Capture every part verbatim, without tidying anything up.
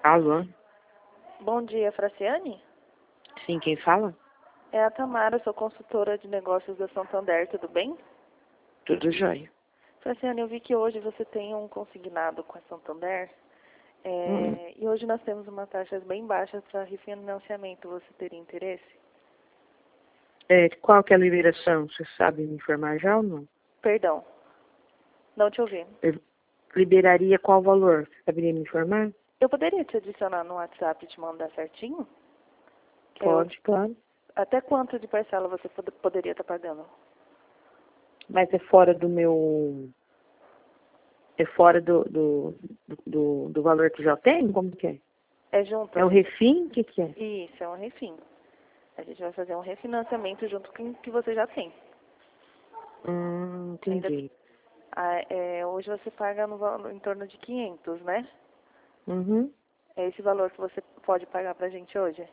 Alô? Bom dia, Fraciane? Sim, quem fala? É a Tamara, sou consultora de negócios da Santander, tudo bem? Tudo jóia. Fraciane, eu vi que hoje você tem um consignado com a Santander. Hum. É, e hoje nós temos uma taxa bem baixa para refinanciamento. Você teria interesse? É, qual que é a liberação? Você sabe me informar já ou não? Perdão, não te ouvi. Eu liberaria qual valor? Você saberia me informar? Eu poderia te adicionar no WhatsApp e te mandar certinho? Que eu, Pode, claro. até quanto de parcela você pod poderia estar pagando? Mas é fora do meu... É fora do, do, do, do valor que já tem? Como que é? É junto? É o refim? O que que é? Isso, é um refim. A gente vai fazer um refinanciamento junto com o que você já tem. Hum, Ainda, entendi. ah, é, hoje você paga no, val- em torno de quinhentos, né? Uhum. É esse valor que você pode pagar pra gente hoje?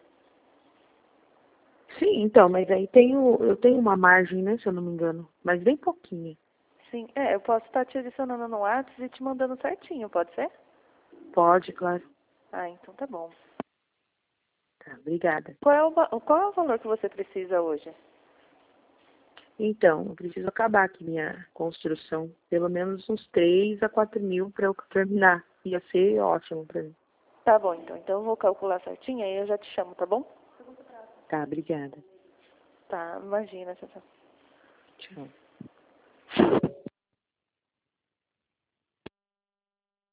Sim, então, mas aí tenho, eu tenho uma margem, né, se eu não me engano. Mas bem pouquinha. Sim, é, eu posso estar te adicionando no WhatsApp e te mandando certinho, pode ser? Pode, claro. Ah, então tá bom. Tá, obrigada. Qual é o, va- qual é o valor que você precisa hoje? Então, eu preciso acabar aqui minha construção. Pelo menos uns três a quatro mil para eu terminar. Ia ser ótimo para mim. Tá bom, então. Então eu vou calcular certinho aí eu já te chamo, tá bom? Tá, obrigada. Tá, imagina, tchau, tchau. Tchau.